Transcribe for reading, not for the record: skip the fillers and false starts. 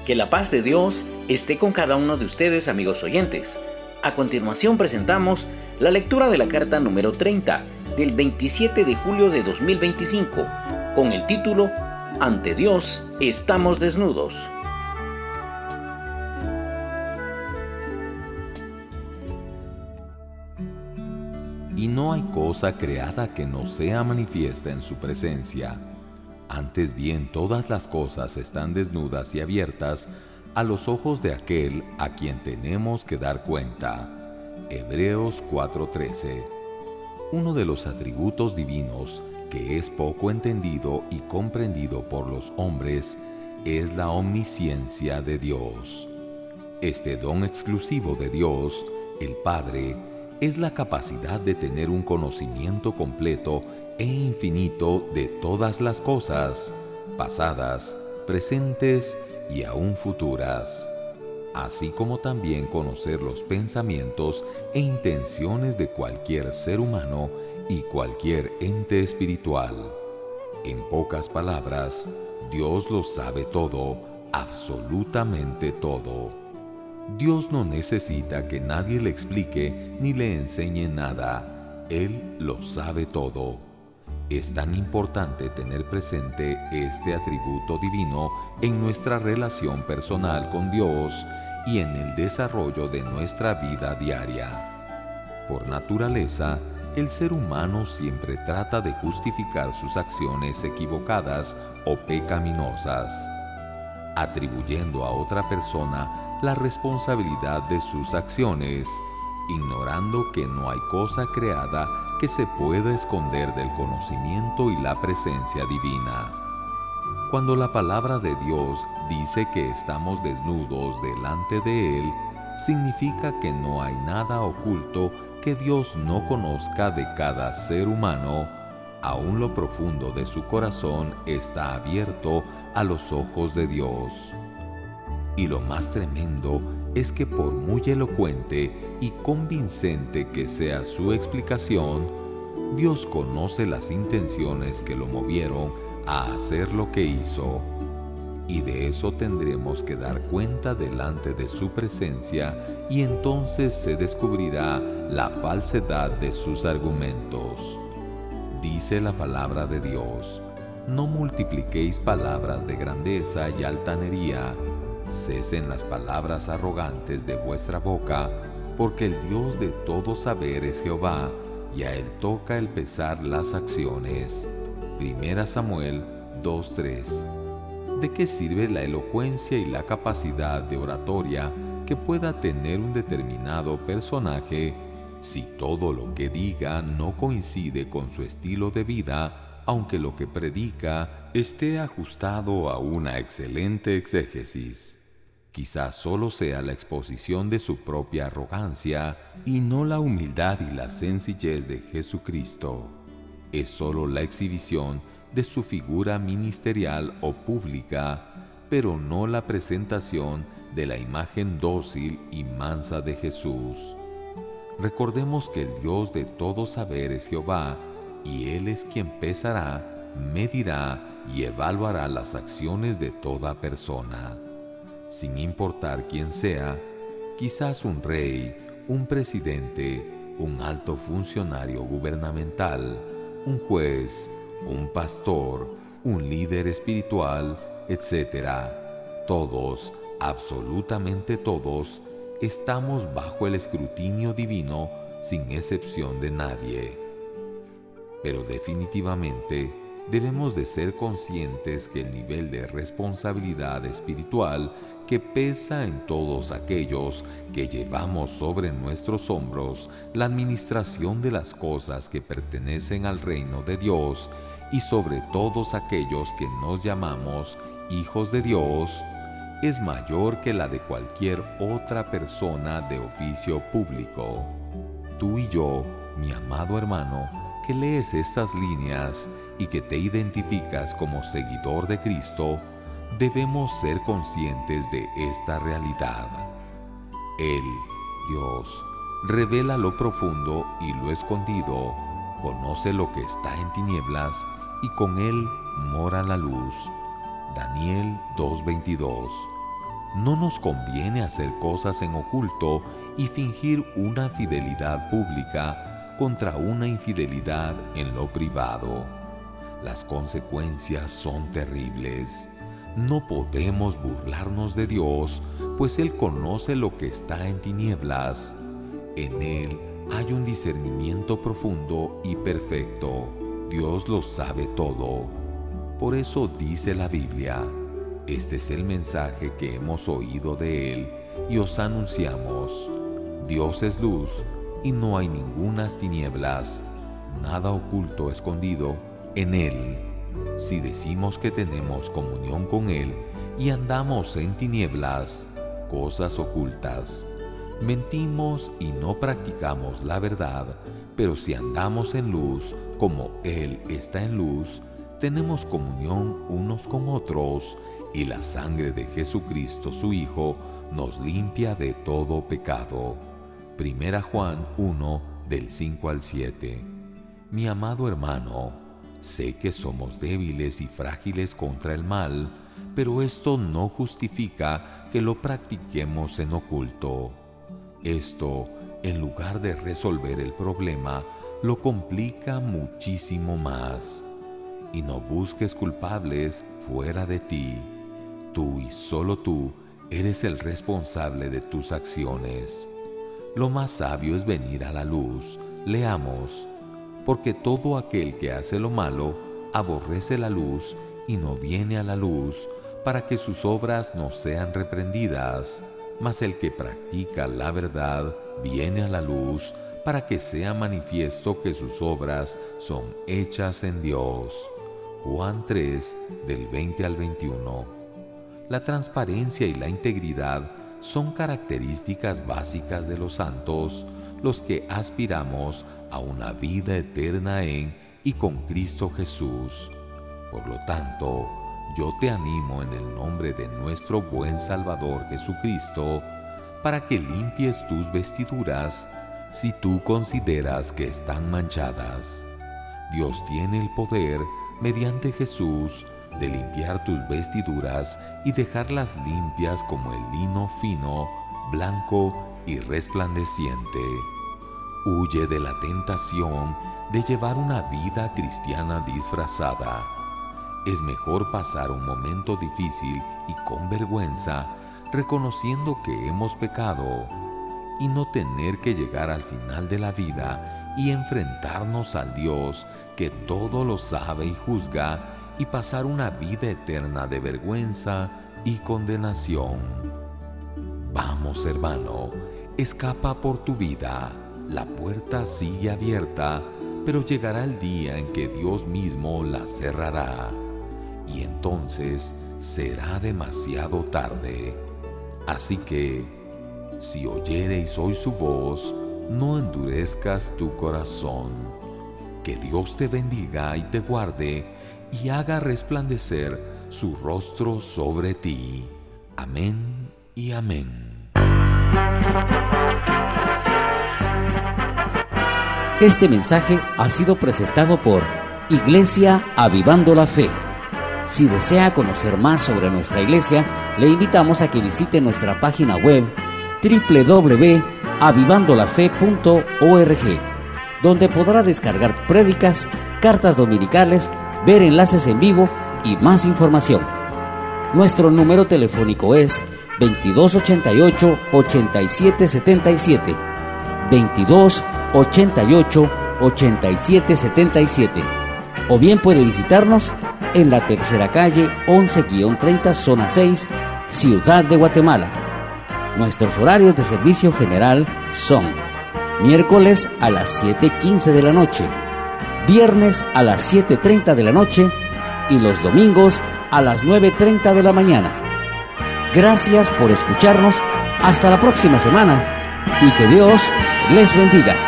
Que la paz de Dios esté con cada uno de ustedes, amigos oyentes. A continuación presentamos la lectura de la carta número 30 del 27 de julio de 2025 con el título Ante Dios estamos desnudos. Y no hay cosa creada que no sea manifiesta en su presencia. Antes bien, todas las cosas están desnudas y abiertas a los ojos de aquel a quien tenemos que dar cuenta. Hebreos 4:13. Uno de los atributos divinos que es poco entendido y comprendido por los hombres es la omnisciencia de Dios. Este don exclusivo de Dios, el Padre, es la capacidad de tener un conocimiento completo e infinito de todas las cosas, pasadas, presentes y aún futuras, así como también conocer los pensamientos e intenciones de cualquier ser humano y cualquier ente espiritual. En pocas palabras, Dios lo sabe todo, absolutamente todo. Dios no necesita que nadie le explique ni le enseñe nada. Él lo sabe todo. Es tan importante tener presente este atributo divino en nuestra relación personal con Dios y en el desarrollo de nuestra vida diaria. Por naturaleza, el ser humano siempre trata de justificar sus acciones equivocadas o pecaminosas, atribuyendo a otra persona la responsabilidad de sus acciones, ignorando que no hay cosa creada que se pueda esconder del conocimiento y la presencia divina. Cuando la palabra de Dios dice que estamos desnudos delante de Él, significa que no hay nada oculto que Dios no conozca de cada ser humano. Aún lo profundo de su corazón está abierto a los ojos de Dios. Y lo más tremendo es que por muy elocuente y convincente que sea su explicación, Dios conoce las intenciones que lo movieron a hacer lo que hizo. Y de eso tendremos que dar cuenta delante de su presencia, y entonces se descubrirá la falsedad de sus argumentos. Dice la palabra de Dios: no multipliquéis palabras de grandeza y altanería. Cesen las palabras arrogantes de vuestra boca, porque el Dios de todo saber es Jehová, y a Él toca el pesar las acciones. 1 Samuel 2:3. ¿De qué sirve la elocuencia y la capacidad de oratoria que pueda tener un determinado personaje si todo lo que diga no coincide con su estilo de vida, aunque lo que predica esté ajustado a una excelente exégesis? Quizás solo sea la exposición de su propia arrogancia y no la humildad y la sencillez de Jesucristo. Es solo la exhibición de su figura ministerial o pública, pero no la presentación de la imagen dócil y mansa de Jesús. Recordemos que el Dios de todo saber es Jehová, y Él es quien pesará, medirá y evaluará las acciones de toda persona. Sin importar quién sea, quizás un rey, un presidente, un alto funcionario gubernamental, un juez, un pastor, un líder espiritual, etc. Todos, absolutamente todos, estamos bajo el escrutinio divino sin excepción de nadie. Pero definitivamente debemos de ser conscientes que el nivel de responsabilidad espiritual que pesa en todos aquellos que llevamos sobre nuestros hombros la administración de las cosas que pertenecen al reino de Dios, y sobre todos aquellos que nos llamamos hijos de Dios, es mayor que la de cualquier otra persona de oficio público. Tú y yo, mi amado hermano, que lees estas líneas y que te identificas como seguidor de Cristo, debemos ser conscientes de esta realidad. Él, Dios, revela lo profundo y lo escondido, conoce lo que está en tinieblas, y con Él mora la luz. Daniel 2:22. no nos conviene hacer cosas en oculto y fingir una fidelidad pública contra una infidelidad en lo privado. Las consecuencias son terribles. No podemos burlarnos de Dios, pues Él conoce lo que está en tinieblas. En Él hay un discernimiento profundo y perfecto. Dios lo sabe todo. Por eso dice la Biblia: este es el mensaje que hemos oído de Él y os anunciamos. Dios es luz y no hay ningunas tinieblas, nada oculto escondido en Él. Si decimos que tenemos comunión con Él y andamos en tinieblas, cosas ocultas, mentimos y no practicamos la verdad. Pero si andamos en luz, como Él está en luz, tenemos comunión unos con otros, y la sangre de Jesucristo, su Hijo, nos limpia de todo pecado. 1 Juan 1, del 5 al 7. Mi amado hermano, sé que somos débiles y frágiles contra el mal, pero esto no justifica que lo practiquemos en oculto. Esto, en lugar de resolver el problema, lo complica muchísimo más. Y no busques culpables fuera de ti. Tú y solo tú eres el responsable de tus acciones. Lo más sabio es venir a la luz. Leamos: porque todo aquel que hace lo malo aborrece la luz y no viene a la luz, para que sus obras no sean reprendidas. Mas el que practica la verdad viene a la luz, para que sea manifiesto que sus obras son hechas en Dios. Juan 3, del 20 al 21. La transparencia y la integridad son características básicas de los santos, los que aspiramos a una vida eterna en y con Cristo Jesús. Por lo tanto, yo te animo en el nombre de nuestro buen Salvador Jesucristo, para que limpies tus vestiduras si tú consideras que están manchadas. Dios tiene el poder, mediante Jesús, de limpiar tus vestiduras y dejarlas limpias como el lino fino, blanco y resplandeciente. Huye de la tentación de llevar una vida cristiana disfrazada. Es mejor pasar un momento difícil y con vergüenza, reconociendo que hemos pecado, y no tener que llegar al final de la vida y enfrentarnos al Dios que todo lo sabe y juzga, y pasar una vida eterna de vergüenza y condenación. Vamos, hermano, escapa por tu vida. La puerta sigue abierta, pero llegará el día en que Dios mismo la cerrará, y entonces será demasiado tarde. Así que, si oyereis hoy su voz, no endurezcas tu corazón. Que Dios te bendiga y te guarde, y haga resplandecer su rostro sobre ti. Amén y amén. Este mensaje ha sido presentado por Iglesia Avivando la Fe. Si desea conocer más sobre nuestra iglesia, le invitamos a que visite nuestra página web www.avivandolafe.org, donde podrá descargar prédicas, cartas dominicales, ver enlaces en vivo y más información. Nuestro número telefónico es 2288-8777, 2288-8777, o bien puede visitarnos en la tercera calle 11-30, zona 6, Ciudad de Guatemala. Nuestros horarios de servicio general son miércoles a las 7:15 de la noche, viernes a las 7:30 de la noche y los domingos a las 9:30 de la mañana. Gracias por escucharnos. Hasta la próxima semana y que Dios les bendiga.